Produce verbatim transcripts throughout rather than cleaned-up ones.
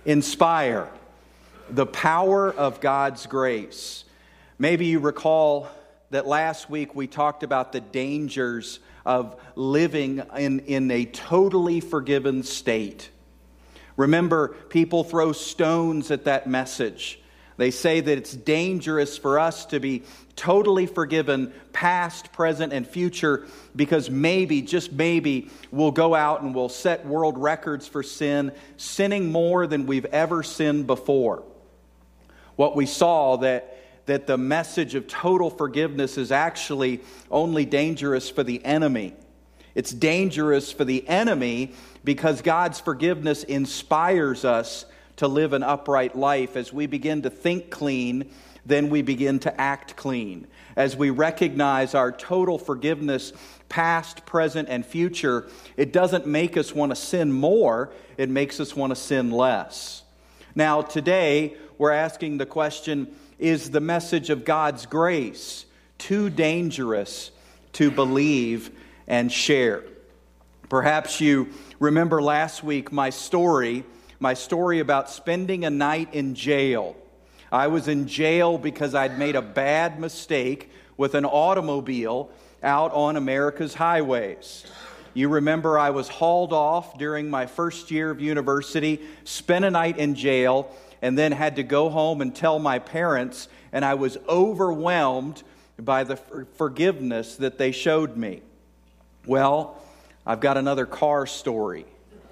Inspire, the power of God's grace. Maybe you recall that last week we talked about the dangers of living in, in a totally forgiven state. Remember, people throw stones at that message. They say that it's dangerous for us to be totally forgiven, past, present, and future, because maybe, just maybe, we'll go out and we'll set world records for sin, sinning more than we've ever sinned before. What we saw that, that the message of total forgiveness is actually only dangerous for the enemy. It's dangerous for the enemy because God's forgiveness inspires us to live an upright life. As we begin to think clean, then we begin to act clean. As we recognize our total forgiveness, past, present, and future, it doesn't make us want to sin more, it makes us want to sin less. Now, today, we're asking the question, is the message of God's grace too dangerous to believe and share? Perhaps you remember last week my story, my story about spending a night in jail. I was in jail because I'd made a bad mistake with an automobile out on America's highways. You remember I was hauled off during my first year of university, spent a night in jail, and then had to go home and tell my parents, and I was overwhelmed by the forgiveness that they showed me. Well, I've got another car story.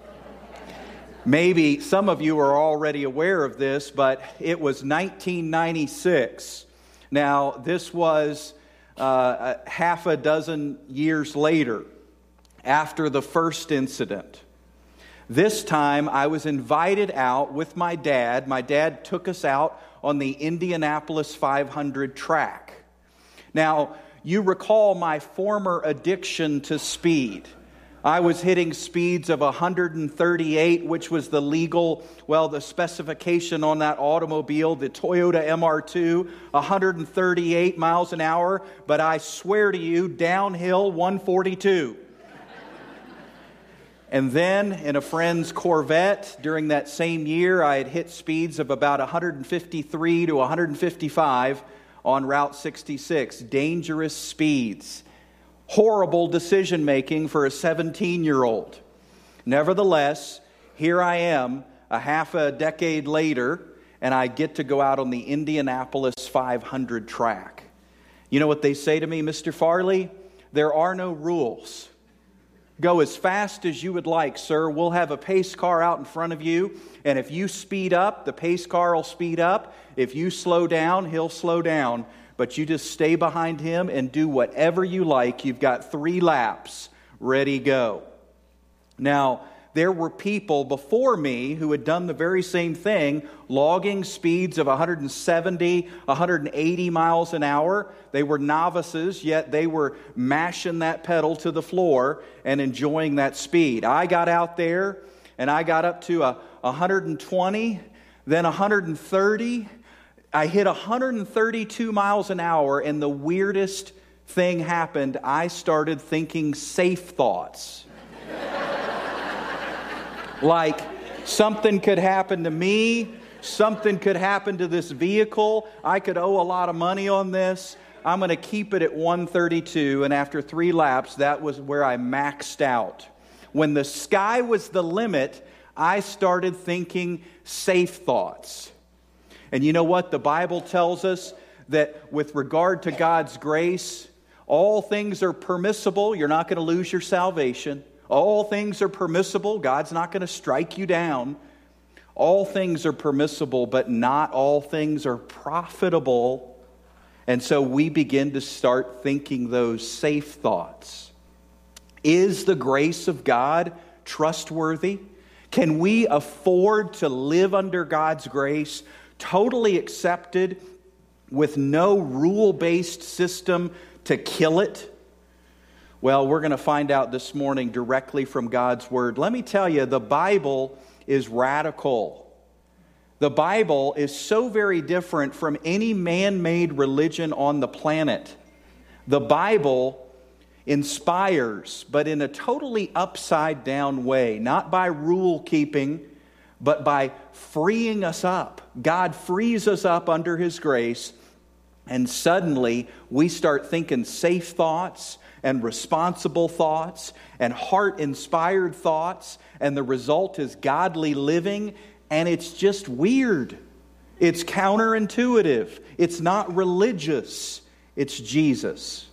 Maybe some of you are already aware of this, but it was nineteen ninety-six. Now, this was uh, a half a dozen years later, after the first incident. This time, I was invited out with my dad. My dad took us out on the Indianapolis five hundred track. Now, you recall my former addiction to speed. I was hitting speeds of one hundred thirty-eight, which was the legal, well, the specification on that automobile, the Toyota M R two, one hundred thirty-eight miles an hour, but I swear to you, downhill one forty-two. And then in a friend's Corvette during that same year, I had hit speeds of about one hundred fifty-three to one hundred fifty-five on Route sixty-six. Dangerous speeds. Horrible decision making for a seventeen-year-old. Nevertheless, here I am a half a decade later, and I get to go out on the Indianapolis five hundred track. You know what they say to me, Mister Farley? There are no rules. Go as fast as you would like, sir. We'll have a pace car out in front of you, and if you speed up, the pace car will speed up. If you slow down, he'll slow down. But you just stay behind him and do whatever you like. You've got three laps. Ready, go. Now, there were people before me who had done the very same thing, logging speeds of one hundred seventy, one hundred eighty miles an hour. They were novices, yet they were mashing that pedal to the floor and enjoying that speed. I got out there, and I got up to a one hundred twenty, then one hundred thirty. I hit one hundred thirty-two miles an hour, and the weirdest thing happened. I started thinking safe thoughts. Like, something could happen to me, something could happen to this vehicle, I could owe a lot of money on this. I'm going to keep it at one thirty-two, and after three laps, that was where I maxed out. When the sky was the limit, I started thinking safe thoughts. And you know what? The Bible tells us that with regard to God's grace, all things are permissible. You're not going to lose your salvation. All things are permissible. God's not going to strike you down. All things are permissible, but not all things are profitable. And so we begin to start thinking those safe thoughts. Is the grace of God trustworthy? Can we afford to live under God's grace, totally accepted, with no rule-based system to kill it? Well, we're going to find out this morning directly from God's Word. Let me tell you, the Bible is radical. The Bible is so very different from any man-made religion on the planet. The Bible inspires, but in a totally upside-down way, not by rule-keeping, but by freeing us up. God frees us up under His grace, and suddenly we start thinking safe thoughts and responsible thoughts and heart-inspired thoughts, and the result is godly living, and it's just weird. It's counterintuitive. It's not religious. It's Jesus.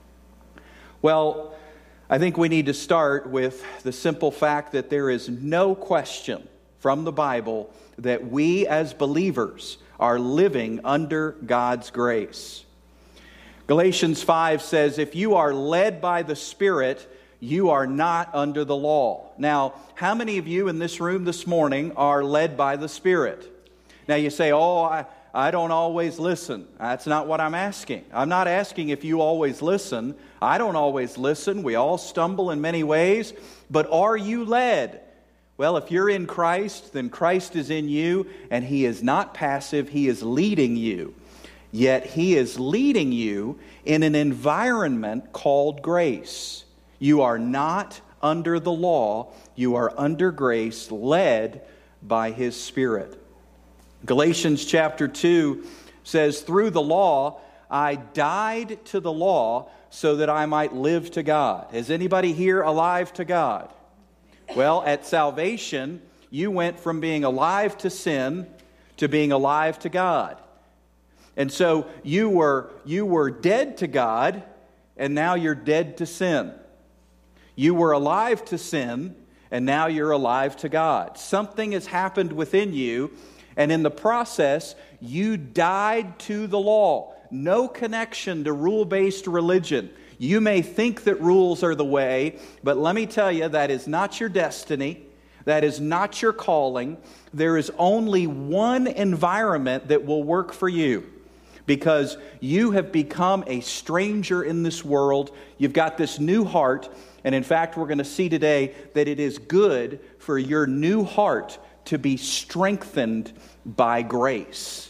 Well, I think we need to start with the simple fact that there is no question from the Bible that we as believers are living under God's grace. Galatians five says, if you are led by the Spirit, you are not under the law. Now, how many of you in this room this morning are led by the Spirit? Now you say, oh, I, I don't always listen. That's not what I'm asking. I'm not asking if you always listen. I don't always listen. We all stumble in many ways. But are you led? Well, if you're in Christ, then Christ is in you, and He is not passive. He is leading you. Yet He is leading you in an environment called grace. You are not under the law. You are under grace, led by His Spirit. Galatians chapter two says, through the law, I died to the law so that I might live to God. Is anybody here alive to God? Well, at salvation, you went from being alive to sin to being alive to God. And so you were, you were dead to God, and now you're dead to sin. You were alive to sin, and now you're alive to God. Something has happened within you, and in the process, you died to the law. No connection to rule-based religion. You may think that rules are the way, but let me tell you, that is not your destiny. That is not your calling. There is only one environment that will work for you, because you have become a stranger in this world. You've got this new heart, and in fact, we're going to see today that it is good for your new heart to be strengthened by grace.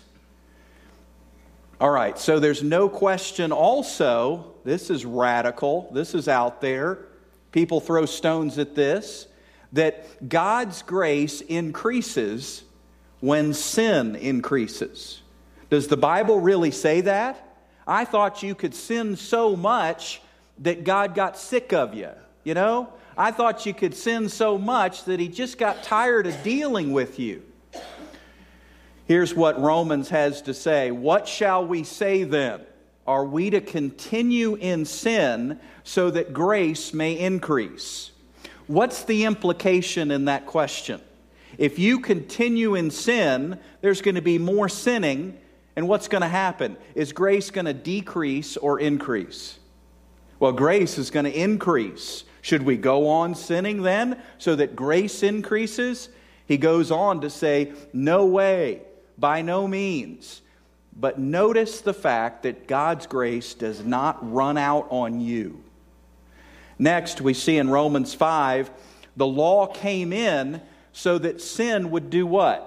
All right, so there's no question also, this is radical, this is out there, people throw stones at this, that God's grace increases when sin increases. Does the Bible really say that? I thought you could sin so much that God got sick of you, you know? I thought you could sin so much that He just got tired of dealing with you. Here's what Romans has to say. What shall we say then? Are we to continue in sin so that grace may increase? What's the implication in that question? If you continue in sin, there's going to be more sinning, and what's going to happen? Is grace going to decrease or increase? Well, grace is going to increase. Should we go on sinning then so that grace increases? He goes on to say, no way, by no means. But notice the fact that God's grace does not run out on you. Next, we see in Romans five, the law came in so that sin would do what?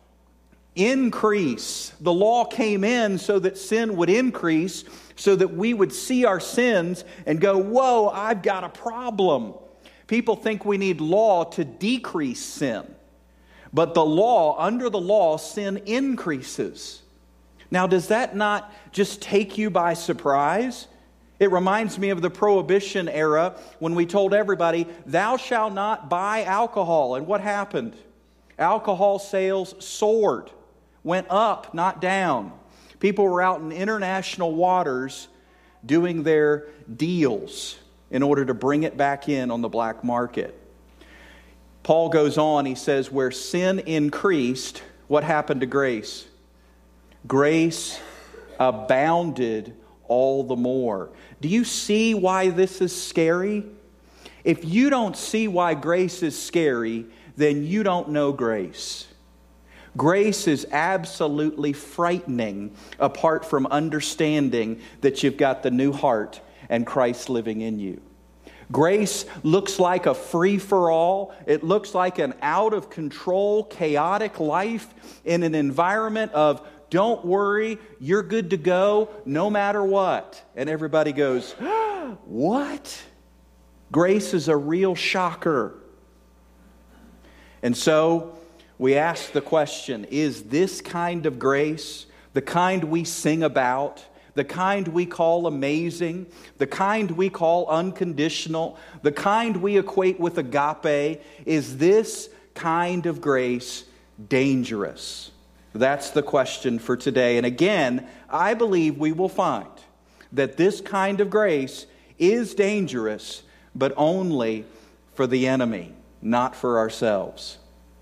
Increase. The law came in so that sin would increase, so that we would see our sins and go, whoa, I've got a problem. People think we need law to decrease sin. But the law, under the law, sin increases. Now, does that not just take you by surprise? It reminds me of the Prohibition era when we told everybody, thou shalt not buy alcohol. And what happened? Alcohol sales soared, went up, not down. People were out in international waters doing their deals in order to bring it back in on the black market. Paul goes on, he says, where sin increased, what happened to grace? Grace abounded all the more. Do you see why this is scary? If you don't see why grace is scary, then you don't know grace. Grace is absolutely frightening apart from understanding that you've got the new heart and Christ living in you. Grace looks like a free-for-all. It looks like an out-of-control, chaotic life in an environment of, don't worry, you're good to go no matter what. And everybody goes, what? Grace is a real shocker. And so, we ask the question, is this kind of grace, the kind we sing about, the kind we call amazing, the kind we call unconditional, the kind we equate with agape, is this kind of grace dangerous? That's the question for today. And again, I believe we will find that this kind of grace is dangerous, but only for the enemy, not for ourselves.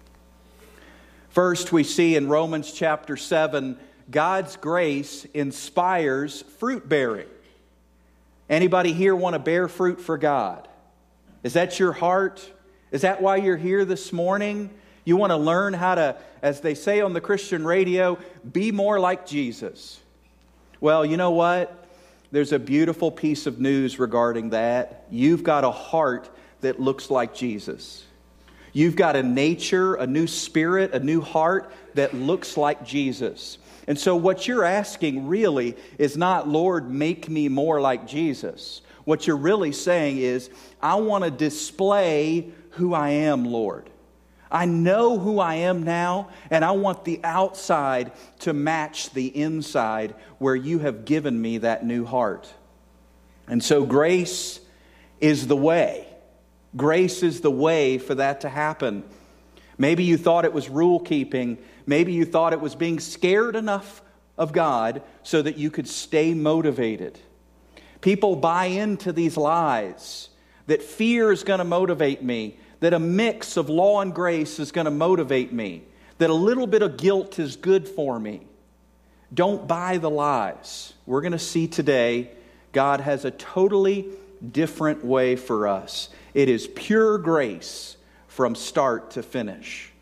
First, we see in Romans chapter seven, God's grace inspires fruit bearing. Anybody here want to bear fruit for God? Is that your heart? Is that why you're here this morning? You want to learn how to, as they say on the Christian radio, be more like Jesus. Well, you know what? There's a beautiful piece of news regarding that. You've got a heart that looks like Jesus. You've got a nature, a new spirit, a new heart that looks like Jesus. And so what you're asking really is not, Lord, make me more like Jesus. What you're really saying is, I want to display who I am, Lord. I know who I am now, and I want the outside to match the inside where you have given me that new heart. And so grace is the way. Grace is the way for that to happen. Maybe you thought it was rule keeping. Maybe you thought it was being scared enough of God so that you could stay motivated. People buy into these lies that fear is going to motivate me, that a mix of law and grace is going to motivate me, that a little bit of guilt is good for me. Don't buy the lies. We're going to see today God has a totally different way for us. It is pure grace from start to finish.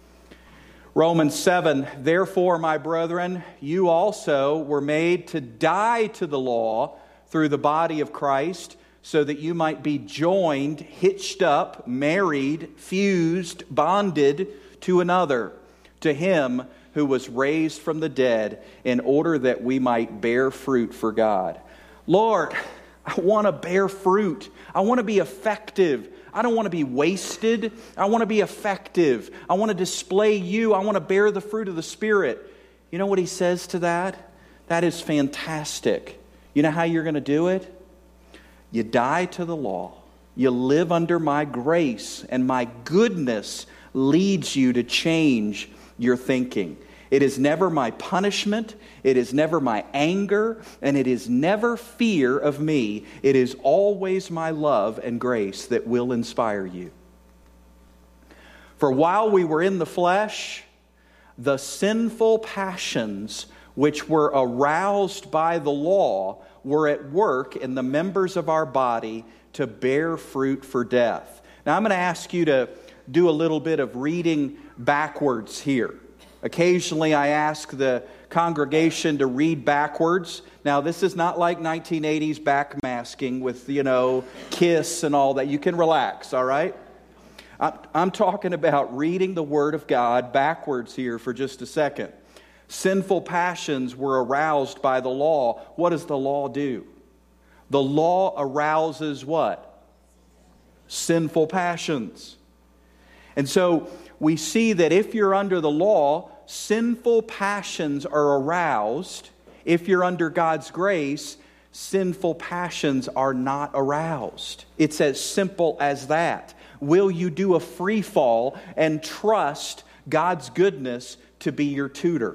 Romans seven, therefore, my brethren, you also were made to die to the law through the body of Christ, so that you might be joined, hitched up, married, fused, bonded to another, to him who was raised from the dead, in order that we might bear fruit for God. Lord, I want to bear fruit. I want to be effective. I don't want to be wasted. I want to be effective. I want to display you. I want to bear the fruit of the Spirit. You know what he says to that? That is fantastic. You know how you're going to do it? You die to the law. You live under my grace, and my goodness leads you to change your thinking. It is never my punishment. It is never my anger. And it is never fear of me. It is always my love and grace that will inspire you. For while we were in the flesh, the sinful passions which were aroused by the law were at work in the members of our body to bear fruit for death. Now I'm going to ask you to do a little bit of reading backwards here. Occasionally I ask the congregation to read backwards. Now this is not like nineteen eighties backmasking with, you know, Kiss and all that. You can relax, all right? I'm talking about reading the Word of God backwards here for just a second. Sinful passions were aroused by the law. What does the law do? The law arouses what? Sinful passions. And so we see that if you're under the law, sinful passions are aroused. If you're under God's grace, sinful passions are not aroused. It's as simple as that. Will you do a free fall and trust God's goodness to be your tutor?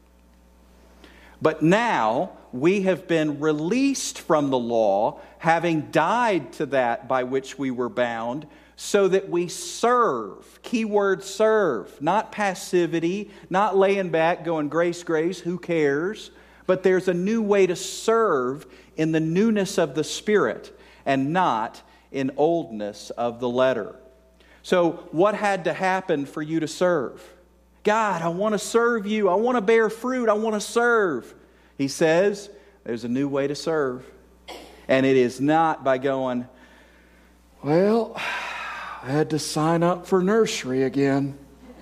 But now we have been released from the law, having died to that by which we were bound, so that we serve. Keyword serve. Not passivity, not laying back going grace, grace, who cares? But there's a new way to serve in the newness of the Spirit and not in oldness of the letter. So what had to happen for you to serve? God, I want to serve you. I want to bear fruit. I want to serve. He says there's a new way to serve. And it is not by going, well, I had to sign up for nursery again.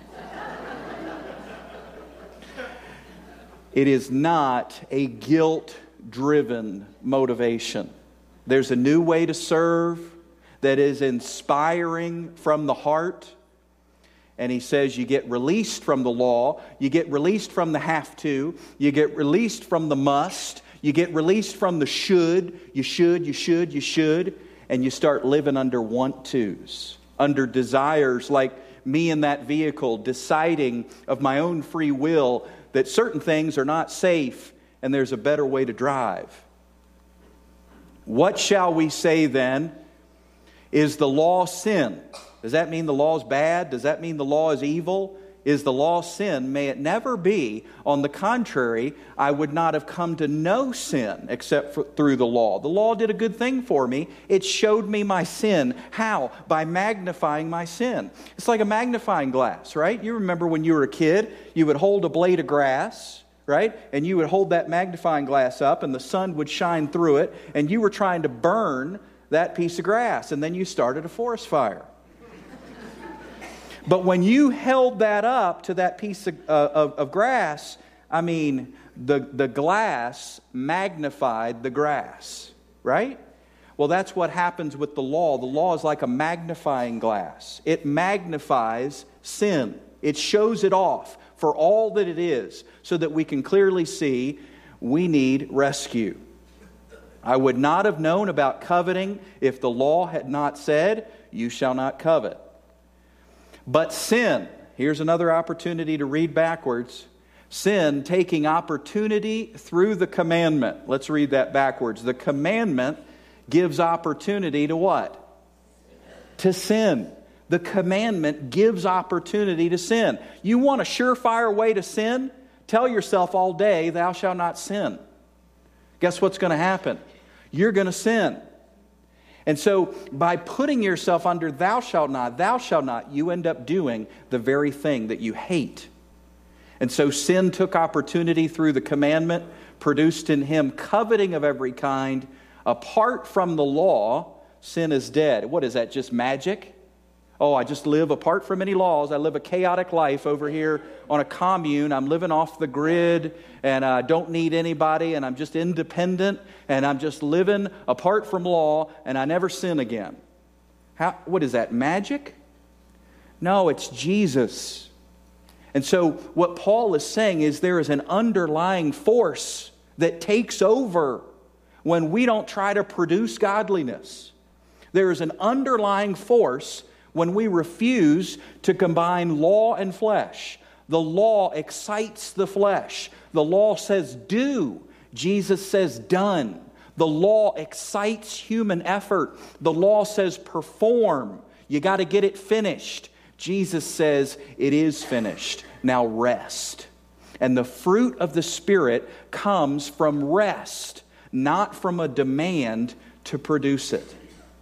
It is not a guilt-driven motivation. There's a new way to serve that is inspiring from the heart. And he says you get released from the law, you get released from the have to, you get released from the must, you get released from the should, you should, you should, you should, and you start living under want tos, under desires like me in that vehicle, deciding of my own free will that certain things are not safe and there's a better way to drive. What shall we say then? Is the law sin? Does that mean the law is bad? Does that mean the law is evil? Is the law sin? May it never be. On the contrary, I would not have come to know sin except for, through the law. The law did a good thing for me. It showed me my sin. How? By magnifying my sin. It's like a magnifying glass, right? You remember when you were a kid, you would hold a blade of grass, right? And you would hold that magnifying glass up and the sun would shine through it and you were trying to burn that piece of grass and then you started a forest fire. But when you held that up to that piece of, uh, of, of grass, I mean, the, the glass magnified the grass, right? Well, that's what happens with the law. The law is like a magnifying glass. It magnifies sin. It shows it off for all that it is so that we can clearly see we need rescue. I would not have known about coveting if the law had not said, you shall not covet. But sin, here's another opportunity to read backwards. Sin taking opportunity through the commandment. Let's read that backwards. The commandment gives opportunity to what? To sin. The commandment gives opportunity to sin. You want a surefire way to sin? Tell yourself all day, thou shalt not sin. Guess what's going to happen? You're going to sin. And so by putting yourself under thou shalt not, thou shalt not, you end up doing the very thing that you hate. And so sin took opportunity through the commandment, produced in him coveting of every kind. Apart from the law, sin is dead. What is that, just magic? Oh, I just live apart from any laws. I live a chaotic life over here on a commune. I'm living off the grid and I don't need anybody and I'm just independent and I'm just living apart from law and I never sin again. How, what is that, magic? No, it's Jesus. And so what Paul is saying is there is an underlying force that takes over when we don't try to produce godliness. There is an underlying force when we refuse to combine law and flesh. The law excites the flesh. The law says do. Jesus says done. The law excites human effort. The law says perform. You got to get it finished. Jesus says it is finished. Now rest. And the fruit of the Spirit comes from rest, not from a demand to produce it.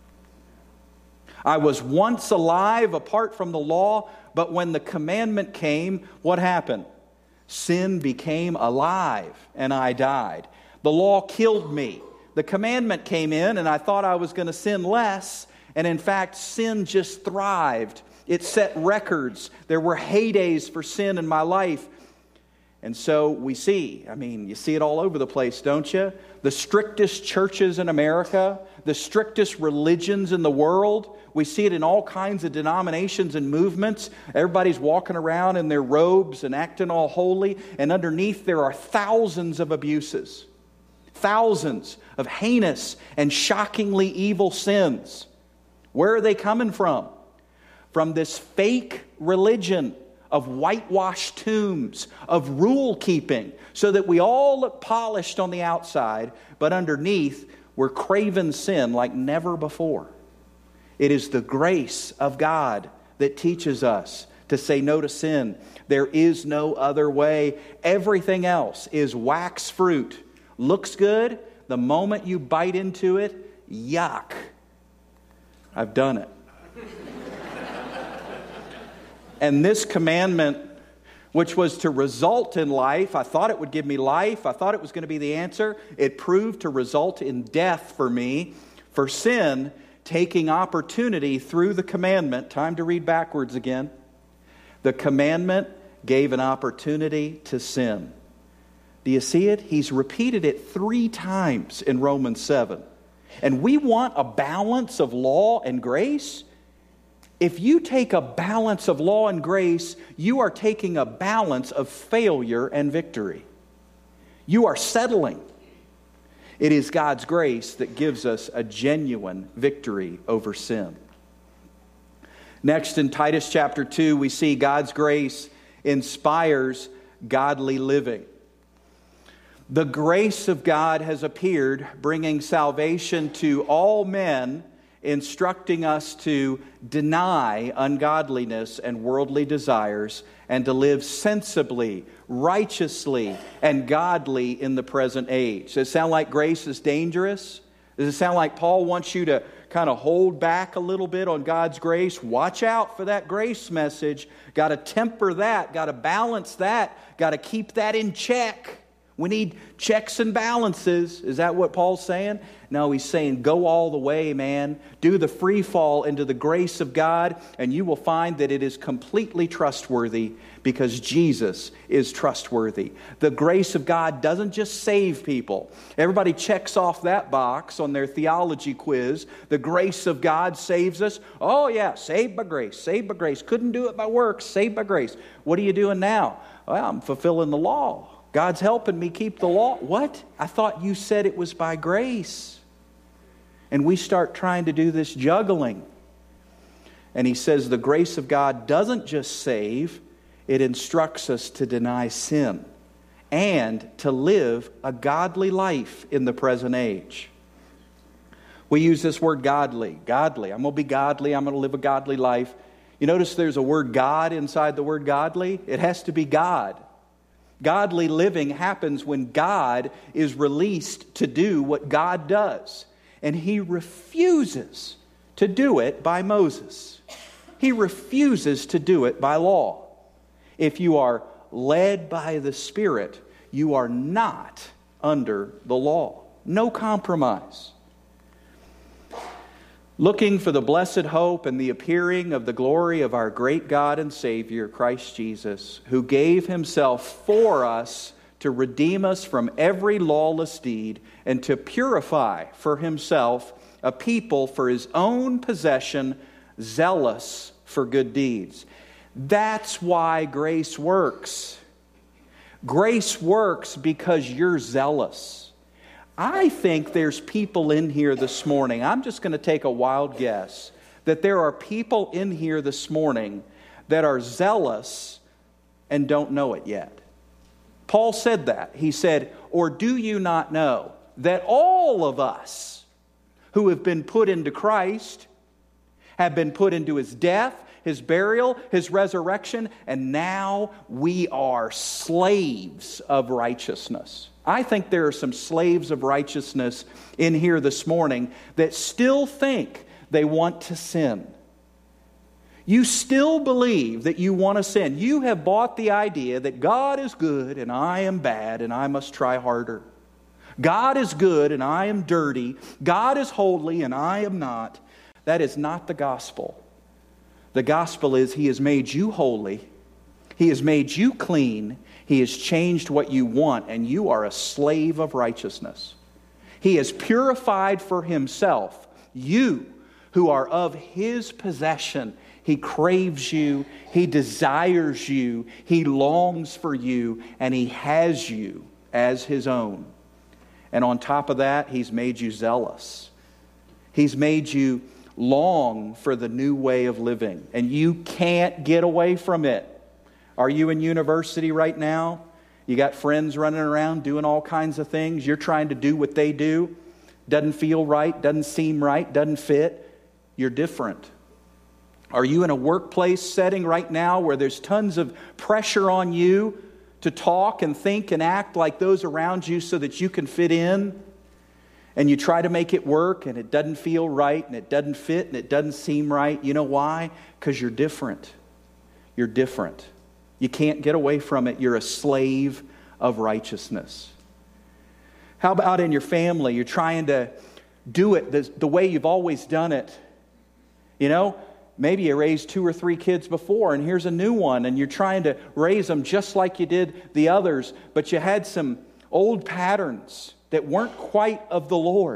I was once alive apart from the law, but when the commandment came, what happened? Sin became alive and I died. The law killed me. The commandment came in and I thought I was going to sin less, and in fact, sin just thrived. It set records. There were heydays for sin in my life. And so we see, I mean, you see it all over the place, don't you? The strictest churches in America, the strictest religions in the world. We see it in all kinds of denominations and movements. Everybody's walking around in their robes and acting all holy. And underneath there are thousands of abuses. Thousands of heinous and shockingly evil sins. Where are they coming from? From this fake religion of whitewashed tombs, of rule keeping, so that we all look polished on the outside, but underneath we're craving sin like never before. It is the grace of God that teaches us to say no to sin. There is no other way. Everything else is wax fruit. Looks good. The moment you bite into it, yuck. I've done it. And this commandment, which was to result in life, I thought it would give me life. I thought it was going to be the answer. It proved to result in death for me, for sin, taking opportunity through the commandment. Time to read backwards again. The commandment gave an opportunity to sin. Do you see it? He's repeated it three times in Romans seven. And we want a balance of law and grace. If you take a balance of law and grace, you are taking a balance of failure and victory. You are settling. It is God's grace that gives us a genuine victory over sin. Next, in Titus chapter two, we see God's grace inspires godly living. The grace of God has appeared, bringing salvation to all men, instructing us to deny ungodliness and worldly desires and to live sensibly, righteously, and godly in the present age. Does it sound like grace is dangerous? Does it sound like Paul wants you to kind of hold back a little bit on God's grace? Watch out for that grace message. Got to temper that. Got to balance that. Got to keep that in check. We need checks and balances. Is that what Paul's saying? No, he's saying go all the way, man. Do the free fall into the grace of God, and you will find that it is completely trustworthy because Jesus is trustworthy. The grace of God doesn't just save people. Everybody checks off that box on their theology quiz. The grace of God saves us. Oh yeah, saved by grace, saved by grace. Couldn't do it by works, saved by grace. What are you doing now? Well, I'm fulfilling the law. God's helping me keep the law. What? I thought you said it was by grace. And we start trying to do this juggling. And he says the grace of God doesn't just save, it instructs us to deny sin and to live a godly life in the present age. We use this word godly. Godly. I'm going to be godly. I'm going to live a godly life. You notice there's a word God inside the word godly? It has to be God. Godly living happens when God is released to do what God does. And He refuses to do it by Moses. He refuses to do it by law. If you are led by the Spirit, you are not under the law. No compromise. Looking for the blessed hope and the appearing of the glory of our great God and Savior, Christ Jesus, who gave Himself for us to redeem us from every lawless deed and to purify for Himself a people for His own possession, zealous for good deeds. That's why grace works. Grace works because you're zealous. I think there's people in here this morning, I'm just going to take a wild guess, that there are people in here this morning that are zealous and don't know it yet. Paul said that. He said, or do you not know that all of us who have been put into Christ have been put into His death, His burial, His resurrection, and now we are slaves of righteousness. I think there are some slaves of righteousness in here this morning that still think they want to sin. You still believe that you want to sin. You have bought the idea that God is good and I am bad and I must try harder. God is good and I am dirty. God is holy and I am not. That is not the gospel. The gospel is He has made you holy. He has made you clean. He has changed what you want, and you are a slave of righteousness. He has purified for Himself you who are of His possession. He craves you. He desires you. He longs for you, and He has you as His own. And on top of that, He's made you zealous. He's made you long for the new way of living, and you can't get away from it. Are you in university right now? You got friends running around doing all kinds of things. You're trying to do what they do. Doesn't feel right, doesn't seem right, doesn't fit. You're different. Are you in a workplace setting right now where there's tons of pressure on you to talk and think and act like those around you so that you can fit in? And you try to make it work and it doesn't feel right and it doesn't fit and it doesn't seem right. You know why? Because you're different. You're different. You can't get away from it. You're a slave of righteousness. How about in your family? You're trying to do it the, the way you've always done it. You know, maybe you raised two or three kids before and here's a new one and you're trying to raise them just like you did the others, but you had some old patterns that weren't quite of the Lord.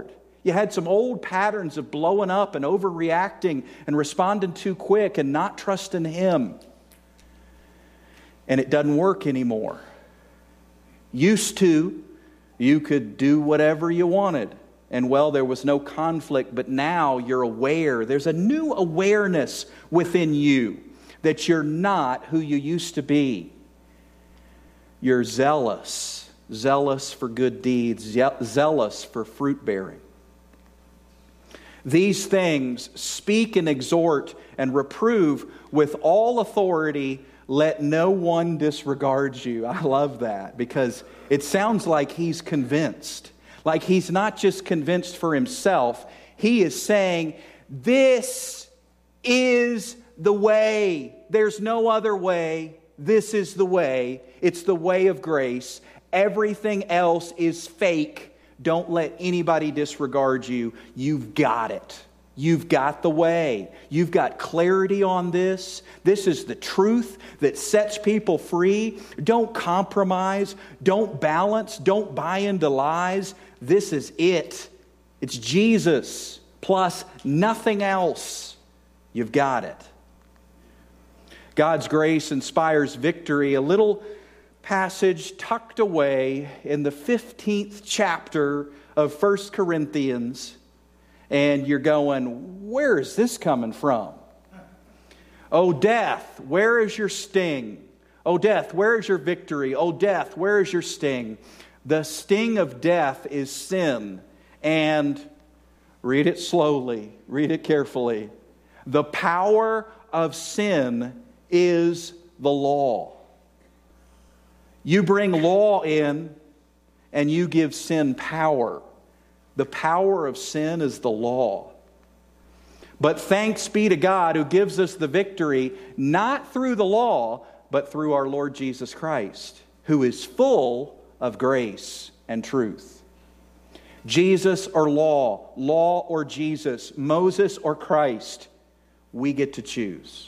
You had some old patterns of blowing up and overreacting and responding too quick and not trusting Him. And it doesn't work anymore. Used to, you could do whatever you wanted. And well, there was no conflict, but now you're aware. There's a new awareness within you that you're not who you used to be. You're zealous, zealous for good deeds, zealous for fruit bearing. These things speak and exhort and reprove with all authority. Let no one disregard you. I love that because it sounds like he's convinced. Like he's not just convinced for himself. He is saying, this is the way. There's no other way. This is the way. It's the way of grace. Everything else is fake. Don't let anybody disregard you. You've got it. You've got the way. You've got clarity on this. This is the truth that sets people free. Don't compromise. Don't balance. Don't buy into lies. This is it. It's Jesus plus nothing else. You've got it. God's grace inspires victory. A little passage tucked away in the fifteenth chapter of First Corinthians. And you're going, where is this coming from? Oh, death, where is your sting? Oh, death, where is your victory? Oh, death, where is your sting? The sting of death is sin. And read it slowly, read it carefully. The power of sin is the law. You bring law in and you give sin power. The power of sin is the law. But thanks be to God who gives us the victory, not through the law, but through our Lord Jesus Christ, who is full of grace and truth. Jesus or law, law or Jesus, Moses or Christ, we get to choose.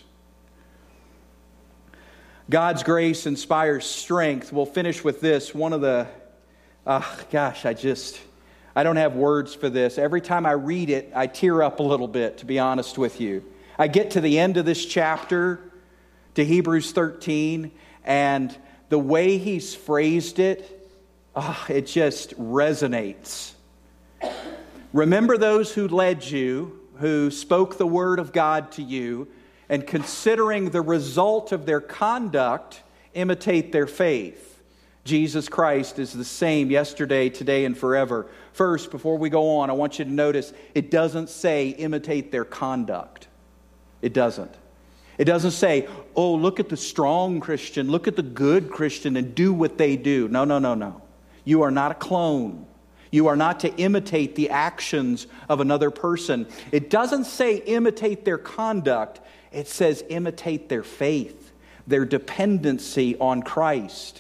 God's grace inspires strength. We'll finish with this. One of the, oh gosh, I just... I don't have words for this. Every time I read it, I tear up a little bit, to be honest with you. I get to the end of this chapter, to Hebrews thirteen, and the way he's phrased it, oh, it just resonates. Remember those who led you, who spoke the word of God to you, and considering the result of their conduct, imitate their faith. Jesus Christ is the same yesterday, today, and forever. First, before we go on, I want you to notice it doesn't say imitate their conduct. It doesn't. It doesn't say, oh, look at the strong Christian, look at the good Christian and do what they do. No, no, no, no. You are not a clone. You are not to imitate the actions of another person. It doesn't say imitate their conduct. It says imitate their faith, their dependency on Christ.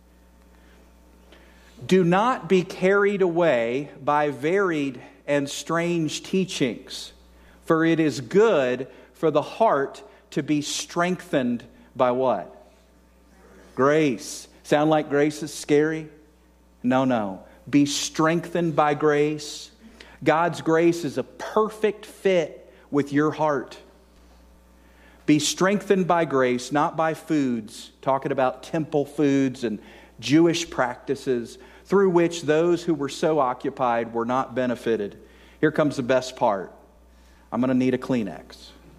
Do not be carried away by varied and strange teachings, for it is good for the heart to be strengthened by what? Grace. Sound like grace is scary? No, no. Be strengthened by grace. God's grace is a perfect fit with your heart. Be strengthened by grace, not by foods, talking about temple foods and Jewish practices, through which those who were so occupied were not benefited. Here comes the best part. I'm going to need a Kleenex.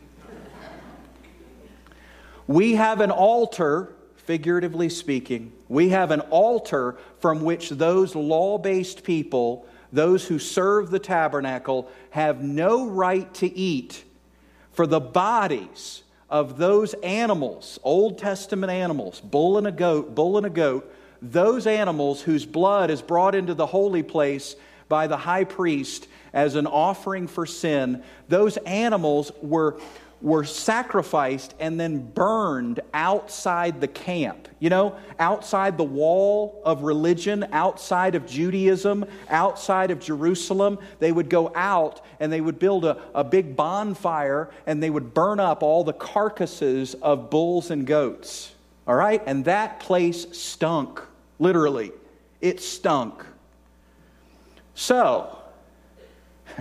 We have an altar, figuratively speaking, we have an altar from which those law-based people, those who serve the tabernacle, have no right to eat, for the bodies of those animals, Old Testament animals, bull and a goat, bull and a goat, those animals whose blood is brought into the holy place by the high priest as an offering for sin, those animals were, were sacrificed and then burned outside the camp. You know, outside the wall of religion, outside of Judaism, outside of Jerusalem, they would go out and they would build a, a big bonfire and they would burn up all the carcasses of bulls and goats. All right? And that place stunk. Literally, it stunk. So,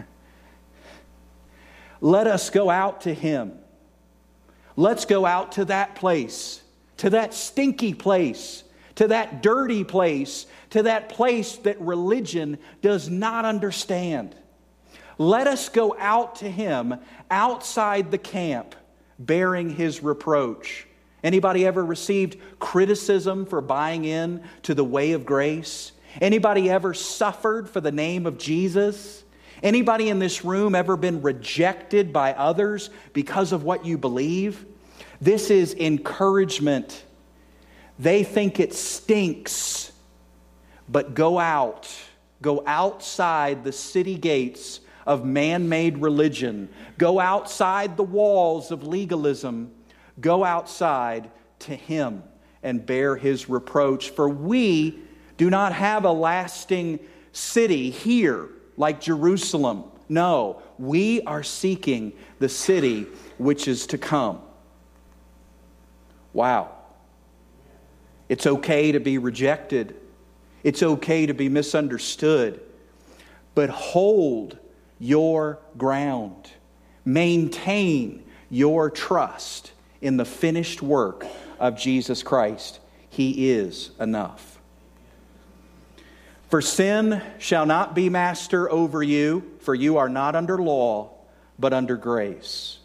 Let us go out to Him. Let's go out to that place, to that stinky place, to that dirty place, to that place that religion does not understand. Let us go out to Him outside the camp, bearing His reproach. Anybody ever received criticism for buying in to the way of grace? Anybody ever suffered for the name of Jesus? Anybody in this room ever been rejected by others because of what you believe? This is encouragement. They think it stinks, but go out. Go outside the city gates of man-made religion. Go outside the walls of legalism. Go outside to Him and bear His reproach. For we do not have a lasting city here like Jerusalem. No, we are seeking the city which is to come. Wow. It's okay to be rejected. It's okay to be misunderstood. But hold your ground. Maintain your trust in the finished work of Jesus Christ. He is enough. For sin shall not be master over you, for you are not under law, but under grace.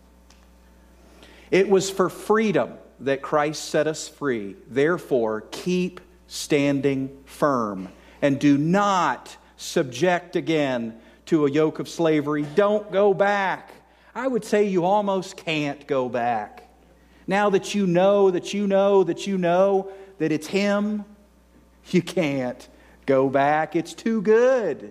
It was for freedom that Christ set us free. Therefore, keep standing firm and do not subject again to a yoke of slavery. Don't go back. I would say you almost can't go back. Now that you know, that you know, that you know that it's Him, you can't go back. It's too good.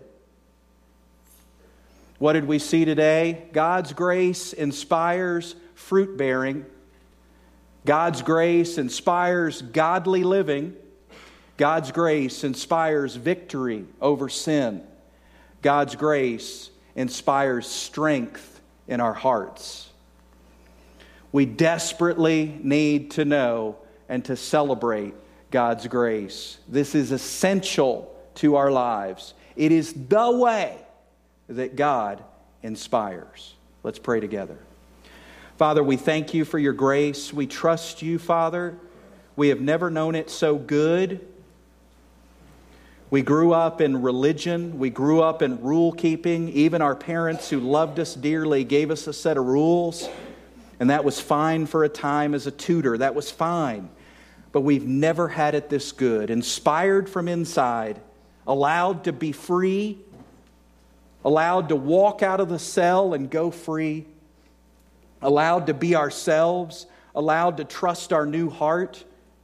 What did we see today? God's grace inspires fruit bearing. God's grace inspires godly living. God's grace inspires victory over sin. God's grace inspires strength in our hearts. We desperately need to know and to celebrate God's grace. This is essential to our lives. It is the way that God inspires. Let's pray together. Father, we thank You for Your grace. We trust You, Father. We have never known it so good. We grew up in religion. We grew up in rule keeping. Even our parents who loved us dearly gave us a set of rules. And that was fine for a time as a tutor. That was fine. But we've never had it this good. Inspired from inside, allowed to be free, allowed to walk out of the cell and go free, allowed to be ourselves, allowed to trust our new heart,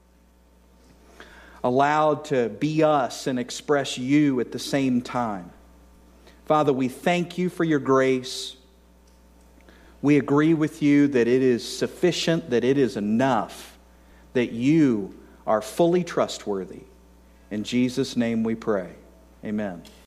allowed to be us and express You at the same time. Father, we thank You for Your grace. We agree with You that it is sufficient, that it is enough, that You are fully trustworthy. In Jesus' name we pray. Amen.